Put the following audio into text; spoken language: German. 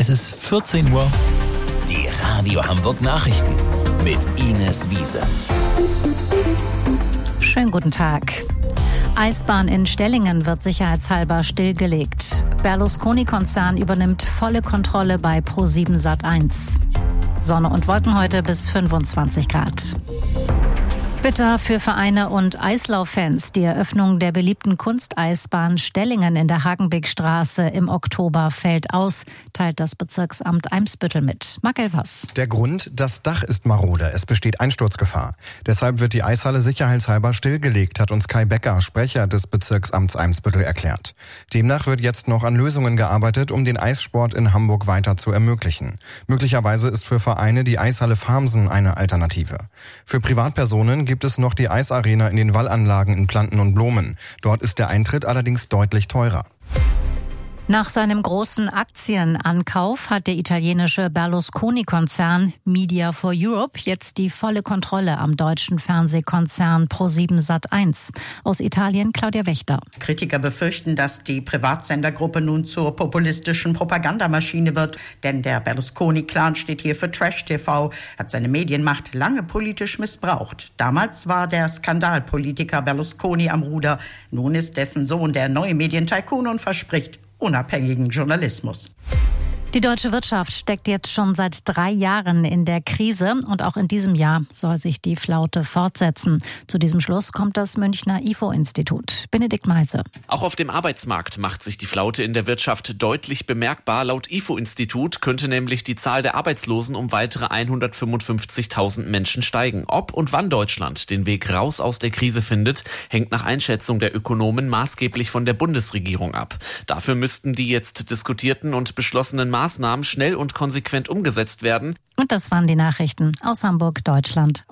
Es ist 14 Uhr. Die Radio Hamburg Nachrichten mit Ines Wiese. Schönen guten Tag. Eisbahn in Stellingen wird sicherheitshalber stillgelegt. Berlusconi-Konzern übernimmt volle Kontrolle bei Pro7 Sat.1. Sonne und Wolken heute bis 25 Grad. Bitter für Vereine und Eislauffans. Die Eröffnung der beliebten Kunsteisbahn Stellingen in der Hagenbeckstraße im Oktober fällt aus, teilt das Bezirksamt Eimsbüttel mit. Marc Elvers. Der Grund, das Dach ist marode, es besteht Einsturzgefahr. Deshalb wird die Eishalle sicherheitshalber stillgelegt, hat uns Kai Becker, Sprecher des Bezirksamts Eimsbüttel, erklärt. Demnach wird jetzt noch an Lösungen gearbeitet, um den Eissport in Hamburg weiter zu ermöglichen. Möglicherweise ist für Vereine die Eishalle Farmsen eine Alternative. Für Privatpersonen gibt es noch die Eisarena in den Wallanlagen in Planten und Blomen. Dort ist der Eintritt allerdings deutlich teurer. Nach seinem großen Aktienankauf hat der italienische Berlusconi-Konzern Media for Europe jetzt die volle Kontrolle am deutschen Fernsehkonzern Pro7 Sat.1. Aus Italien Claudia Wächter. Kritiker befürchten, dass die Privatsendergruppe nun zur populistischen Propagandamaschine wird. Denn der Berlusconi-Clan steht hier für Trash-TV, hat seine Medienmacht lange politisch missbraucht. Damals war der Skandalpolitiker Berlusconi am Ruder. Nun ist dessen Sohn der neue Medientycoon und verspricht unabhängigen Journalismus. Die deutsche Wirtschaft steckt jetzt schon seit 3 Jahren in der Krise und auch in diesem Jahr soll sich die Flaute fortsetzen. Zu diesem Schluss kommt das Münchner IFO-Institut. Benedikt Meise. Auch auf dem Arbeitsmarkt macht sich die Flaute in der Wirtschaft deutlich bemerkbar. Laut IFO-Institut könnte nämlich die Zahl der Arbeitslosen um weitere 155.000 Menschen steigen. Ob und wann Deutschland den Weg raus aus der Krise findet, hängt nach Einschätzung der Ökonomen maßgeblich von der Bundesregierung ab. Dafür müssten die jetzt diskutierten und beschlossenen Maßnahmen schnell und konsequent umgesetzt werden. Und das waren die Nachrichten aus Hamburg, Deutschland.